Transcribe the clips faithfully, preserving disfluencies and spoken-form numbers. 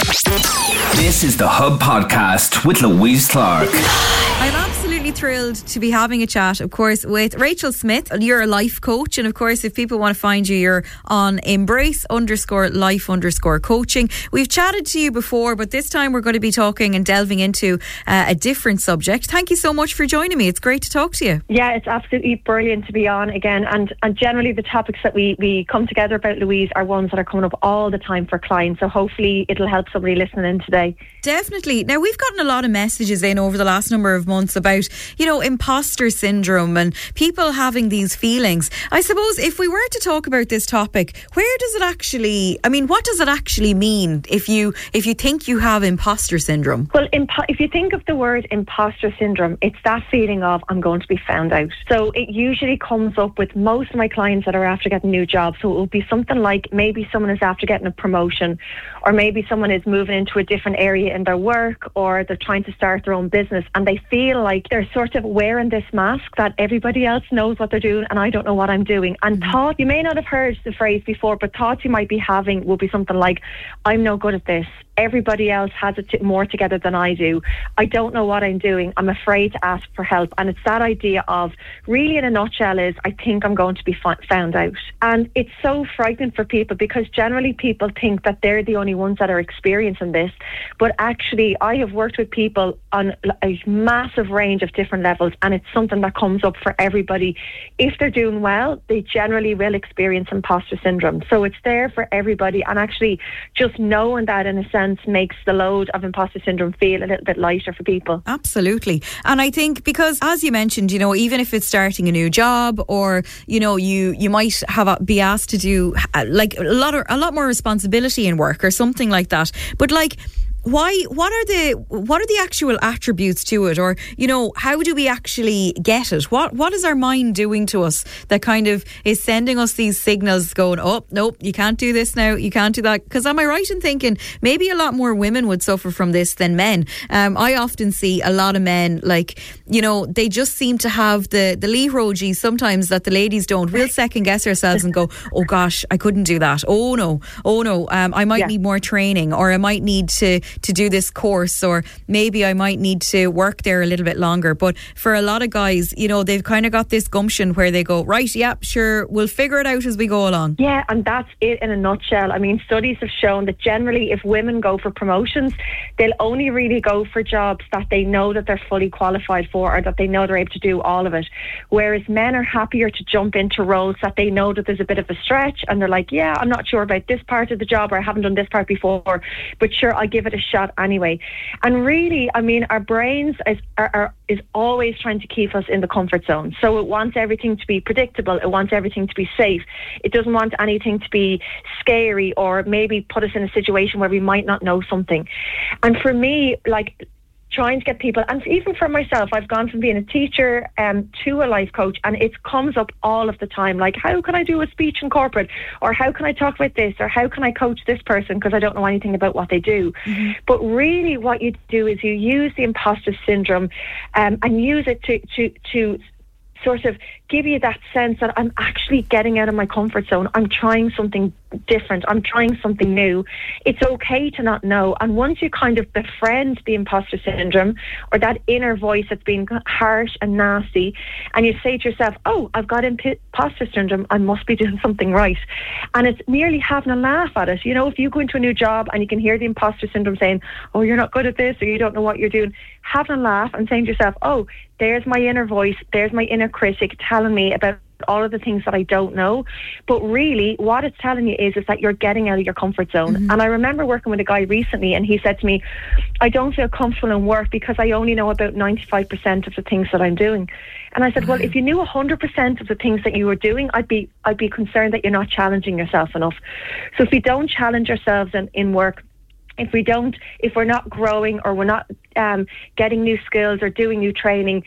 This is the Hub Podcast with Louise Clark. I'm absolutely thrilled to be having a chat, of course, with Rachel Smith. You're a life coach, and of course, if people want to find you, you're on embrace underscore life underscore coaching. We've chatted to you before, but this time we're going to be talking and delving into uh, a different subject. Thank you so much for joining me. It's great to talk to you. Yeah, it's absolutely brilliant to be on again. And, and generally the topics that we, we come together about, Louise, are ones that are coming up all the time for clients. So hopefully it'll help somebody listening in today. Definitely. Now, we've gotten a lot of messages in over the last number of months about, you know, imposter syndrome and people having these feelings. I suppose if we were to talk about this topic, where does it actually, I mean, what does it actually mean if you if you think you have imposter syndrome? Well, impo- if you think of the word imposter syndrome, it's that feeling of I'm going to be found out. So it usually comes up with most of my clients that are after getting new jobs. So it will be something like maybe someone is after getting a promotion, or maybe someone is moving into a different area in their work, or they're trying to start their own business and they feel like they're sort of wearing this mask that everybody else knows what they're doing and I don't know what I'm doing. And mm-hmm. thought, you may not have heard the phrase before, but thoughts you might be having will be something like, I'm no good at this. Everybody else has it t- more together than I do. I don't know what I'm doing. I'm afraid to ask for help. And it's that idea of, really in a nutshell, is I think I'm going to be f- found out. And it's so frightening for people because generally people think that they're the only ones that are experiencing this. But actually, I have worked with people on a massive range of different levels, and it's something that comes up for everybody. If they're doing well, they generally will experience imposter syndrome. So it's there for everybody. And actually, just knowing that in a sense makes the load of imposter syndrome feel a little bit lighter for people. Absolutely. And I think because, as you mentioned, you know, even if it's starting a new job, or, you know, you you might have a, be asked to do uh, like a lot of, a lot more responsibility in work or something like that. But like, Why? What are the what are the actual attributes to it, or you know, how do we actually get it? What What is our mind doing to us that kind of is sending us these signals, going, "Oh, nope, you can't do this now, you can't do that"? Because am I right in thinking maybe a lot more women would suffer from this than men? Um, I often see a lot of men, like, you know, they just seem to have the the lerogy sometimes that the ladies don't. We'll second guess ourselves and go, "Oh gosh, I couldn't do that. Oh no, oh no, um, I might yeah. need more training, or I might need to." to do this course, or maybe I might need to work there a little bit longer." But for a lot of guys, you know, they've kind of got this gumption where they go, right, yeah, sure, we'll figure it out as we go along. Yeah, and that's it in a nutshell. I mean, studies have shown that generally if women go for promotions, they'll only really go for jobs that they know that they're fully qualified for, or that they know they're able to do all of it. Whereas men are happier to jump into roles that they know that there's a bit of a stretch, and they're like, yeah, I'm not sure about this part of the job, or I haven't done this part before, but sure, I'll give it a shot anyway. And really, I mean, our brains is, are, are, is always trying to keep us in the comfort zone. So it wants everything to be predictable. It wants everything to be safe. It doesn't want anything to be scary, or maybe put us in a situation where we might not know something. And for me, like, trying to get people, and even for myself, I've gone from being a teacher um, to a life coach, and it comes up all of the time, like, how can I do a speech in corporate, or how can I talk about this, or how can I coach this person because I don't know anything about what they do. Mm-hmm. But really what you do is you use the imposter syndrome um, and use it to to to sort of give you that sense that I'm actually getting out of my comfort zone. I'm trying something different. I'm trying something new. It's okay to not know. And once you kind of befriend the imposter syndrome, or that inner voice that's been harsh and nasty, and you say to yourself, oh, I've got imposter syndrome, I must be doing something right. And it's merely having a laugh at it. You know, if you go into a new job and you can hear the imposter syndrome saying, oh, you're not good at this, or you don't know what you're doing, having a laugh and saying to yourself, oh, there's my inner voice, there's my inner critic telling me about all of the things that I don't know. But really what it's telling you is, is that you're getting out of your comfort zone. Mm-hmm. And I remember working with a guy recently, and he said to me, I don't feel comfortable in work because I only know about ninety-five percent of the things that I'm doing. And I said, mm-hmm. well, if you knew one hundred percent of the things that you were doing, I'd be I'd be concerned that you're not challenging yourself enough. So if we don't challenge ourselves in, in work, if we don't, if we're not growing, or we're not um, getting new skills or doing new training,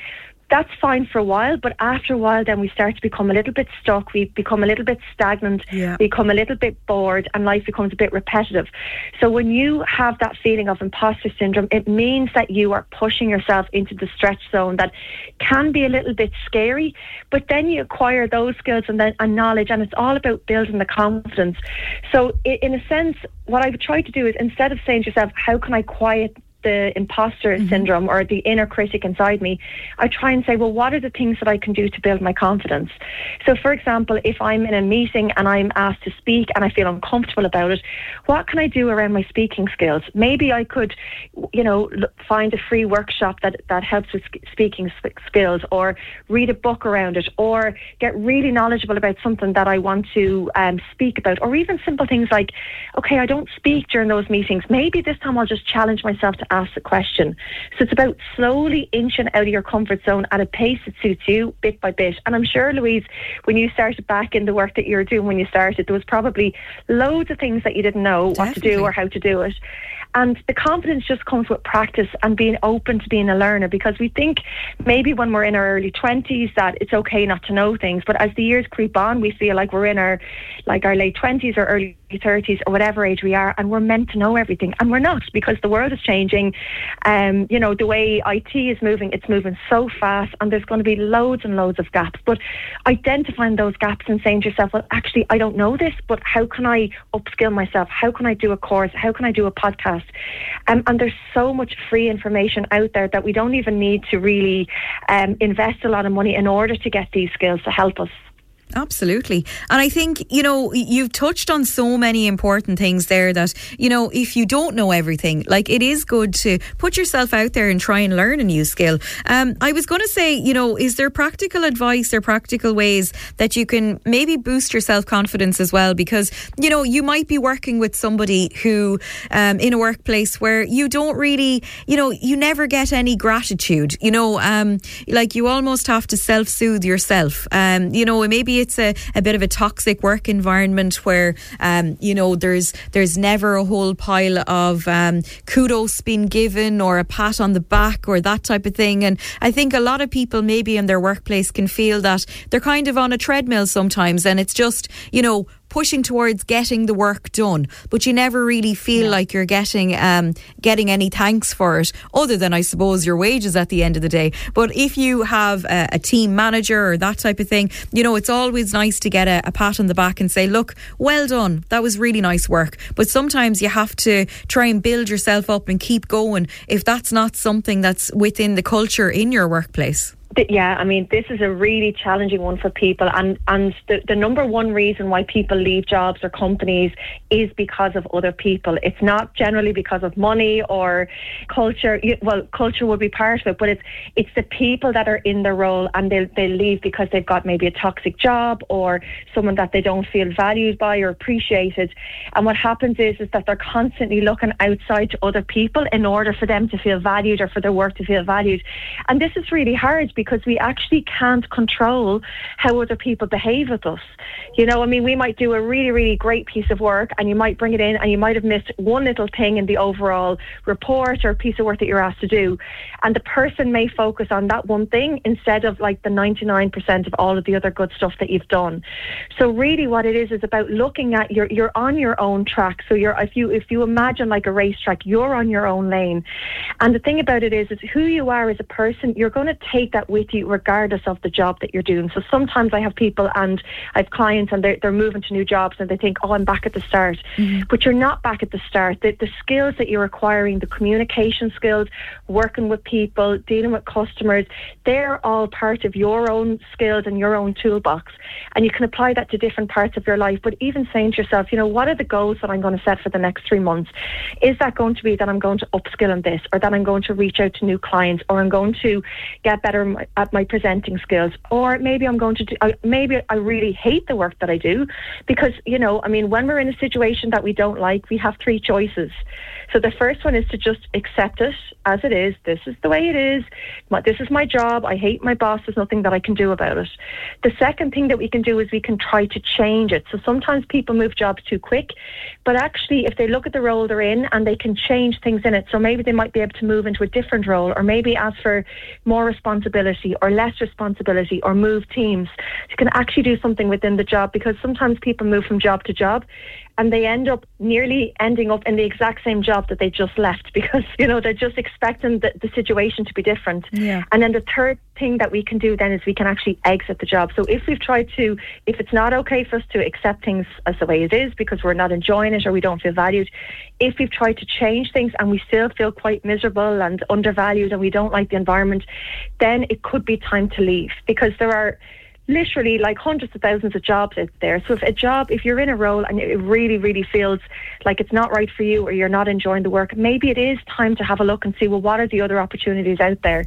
that's fine for a while, but after a while then we start to become a little bit stuck, we become a little bit stagnant, yeah. become a little bit bored, and life becomes a bit repetitive. So when you have that feeling of imposter syndrome, it means that you are pushing yourself into the stretch zone that can be a little bit scary, but then you acquire those skills and then and knowledge, and it's all about building the confidence. So in a sense, what I would try to do is, instead of saying to yourself, how can I quiet the imposter mm-hmm. syndrome or the inner critic inside me, I try and say, well, what are the things that I can do to build my confidence? So for example, if I'm in a meeting and I'm asked to speak and I feel uncomfortable about it, what can I do around my speaking skills? Maybe I could, you know, find a free workshop that, that helps with speaking skills, or read a book around it, or get really knowledgeable about something that I want to um, speak about, or even simple things like, okay, I don't speak during those meetings. Maybe this time I'll just challenge myself to ask the question. So it's about slowly inching out of your comfort zone at a pace that suits you, bit by bit. And I'm sure, Louise, when you started back in the work that you were doing when you started, there was probably loads of things that you didn't know Definitely. what to do or how to do it. And the confidence just comes with practice and being open to being a learner, because we think maybe when we're in our early twenties that it's okay not to know things, but as the years creep on, we feel like we're in our like our late twenties or early thirties or whatever age we are, and we're meant to know everything, and we're not, because the world is changing. Um, you know, the way I T is moving, it's moving so fast, and there's going to be loads and loads of gaps. But identifying those gaps and saying to yourself, well, actually, I don't know this, but how can I upskill myself? How can I do a course? How can I do a podcast? Um, and there's so much free information out there that we don't even need to really um, invest a lot of money in order to get these skills to help us. Absolutely. And I think, you know, you've touched on so many important things there that, you know, if you don't know everything, like, it is good to put yourself out there and try and learn a new skill. Um, I was going to say, you know, is there practical advice or practical ways that you can maybe boost your self-confidence as well? Because, you know, you might be working with somebody who, um, in a workplace where you don't really, you know, you never get any gratitude, you know, um, like you almost have to self-soothe yourself. Um, you know, maybe it's a, a bit of a toxic work environment where, um, you know, there's there's never a whole pile of um, kudos being given or a pat on the back or that type of thing. And I think a lot of people maybe in their workplace can feel that they're kind of on a treadmill sometimes, and it's just, you know, pushing towards getting the work done, but you never really feel yeah. like you're getting um, getting any thanks for it, other than, I suppose, your wages at the end of the day. But if you have a, a team manager or that type of thing, you know, it's always nice to get a, a pat on the back and say, look, well done, that was really nice work. But sometimes you have to try and build yourself up and keep going if that's not something that's within the culture in your workplace. Yeah, I mean, this is a really challenging one for people, and, and the, the number one reason why people leave jobs or companies is because of other people. It's not generally because of money or culture. Well, culture would be part of it, but it's it's the people that are in the role, and they they leave because they've got maybe a toxic job or someone that they don't feel valued by or appreciated. And what happens is, is that they're constantly looking outside to other people in order for them to feel valued or for their work to feel valued. And this is really hard, because we actually can't control how other people behave with us. You know, I mean, we might do a really, really great piece of work, and you might bring it in and you might have missed one little thing in the overall report or piece of work that you're asked to do. And the person may focus on that one thing instead of like the ninety-nine percent of all of the other good stuff that you've done. So really what it is is about looking at, you're, you're on your own track. So you're, if you, if you imagine like a racetrack, you're on your own lane. And the thing about it is, is who you are as a person, you're going to take that with you regardless of the job that you're doing. So sometimes I have people and I have clients and they're, they're moving to new jobs and they think, oh, I'm back at the start. Mm-hmm. But you're not back at the start. The, the skills that you're acquiring, the communication skills, working with people, dealing with customers, they're all part of your own skills and your own toolbox. And you can apply that to different parts of your life. But even saying to yourself, you know, what are the goals that I'm going to set for the next three months? Is that going to be that I'm going to upskill in this, or that I'm going to reach out to new clients, or I'm going to get better at my presenting skills, or maybe I'm going to do, uh, maybe I really hate the work that I do, because, you know, I mean, when we're in a situation that we don't like, we have three choices. So the first one is to just accept it as it is. This is the way it is. My, this is my job. I hate my boss. There's nothing that I can do about it. The second thing that we can do is we can try to change it. So sometimes people move jobs too quick, but actually if they look at the role they're in and they can change things in it, so maybe they might be able to move into a different role, or maybe ask for more responsibility responsibility or less responsibility or move teams. You can actually do something within the job, because sometimes people move from job to job and they end up nearly ending up in the exact same job that they just left, because, you know, they're just expecting the, the situation to be different. Yeah. And then the third thing that we can do then is we can actually exit the job. So if we've tried to, if it's not okay for us to accept things as the way it is because we're not enjoying it or we don't feel valued, if we've tried to change things and we still feel quite miserable and undervalued and we don't like the environment, then it could be time to leave, because there are literally like hundreds of thousands of jobs out there. So if a job, if you're in a role and it really, really feels like it's not right for you or you're not enjoying the work, maybe it is time to have a look and see, well, what are the other opportunities out there?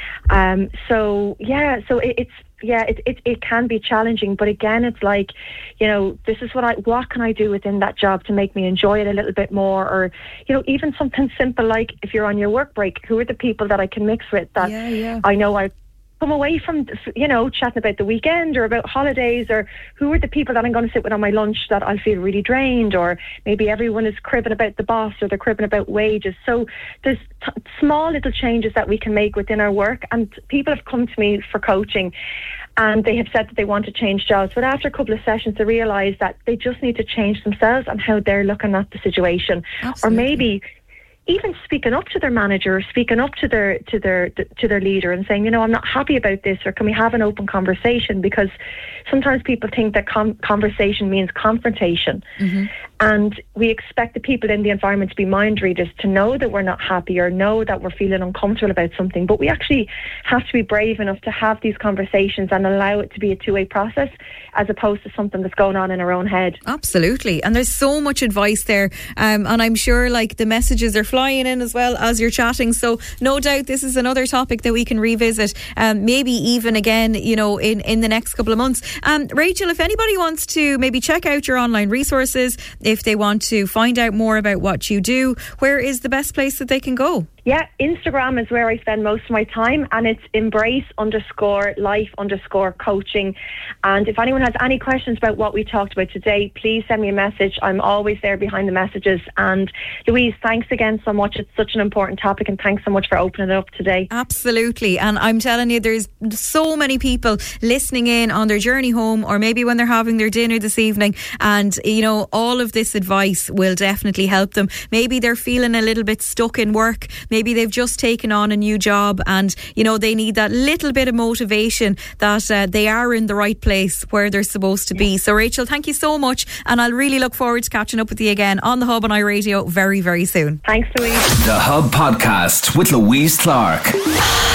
Um, so, yeah, so it, it's, yeah, it, it it can be challenging, but again, it's like, you know, this is what I, what can I do within that job to make me enjoy it a little bit more? Or, you know, even something simple like if you're on your work break, who are the people that I can mix with that yeah, yeah. I know I come away from, you know, chatting about the weekend or about holidays, or who are the people that I'm going to sit with on my lunch that I feel really drained, or maybe everyone is cribbing about the boss or they're cribbing about wages. So there's t- small little changes that we can make within our work, and people have come to me for coaching and they have said that they want to change jobs, but after a couple of sessions they realise that they just need to change themselves and how they're looking at the situation. Absolutely. Or maybe even speaking up to their manager, or speaking up to their to their to their leader and saying, you know, I'm not happy about this, or can we have an open conversation? Because sometimes people think that com- conversation means confrontation. Mm-hmm. And we expect the people in the environment to be mind readers, to know that we're not happy or know that we're feeling uncomfortable about something. But we actually have to be brave enough to have these conversations and allow it to be a two-way process, as opposed to something that's going on in our own head. Absolutely. And there's so much advice there. Um, and I'm sure like the messages are flying in as well as you're chatting. So no doubt this is another topic that we can revisit, um, maybe even again, you know, in, in the next couple of months. Um, Rachel, if anybody wants to maybe check out your online resources, if they want to find out more about what you do, where is the best place that they can go? Yeah, Instagram is where I spend most of my time, and it's embrace underscore life underscore coaching. And if anyone has any questions about what we talked about today, please send me a message. I'm always there behind the messages. And Louise, thanks again so much. It's such an important topic, and thanks so much for opening it up today. Absolutely. And I'm telling you, there's so many people listening in on their journey home, or maybe when they're having their dinner this evening. And, you know, all of this advice will definitely help them. Maybe they're feeling a little bit stuck in work. Maybe they've just taken on a new job and, you know, they need that little bit of motivation that uh, they are in the right place where they're supposed to be. So, Rachel, thank you so much. And I'll really look forward to catching up with you again on the Hub on iRadio very, very soon. Thanks, Louise. The Hub Podcast with Louise Clark.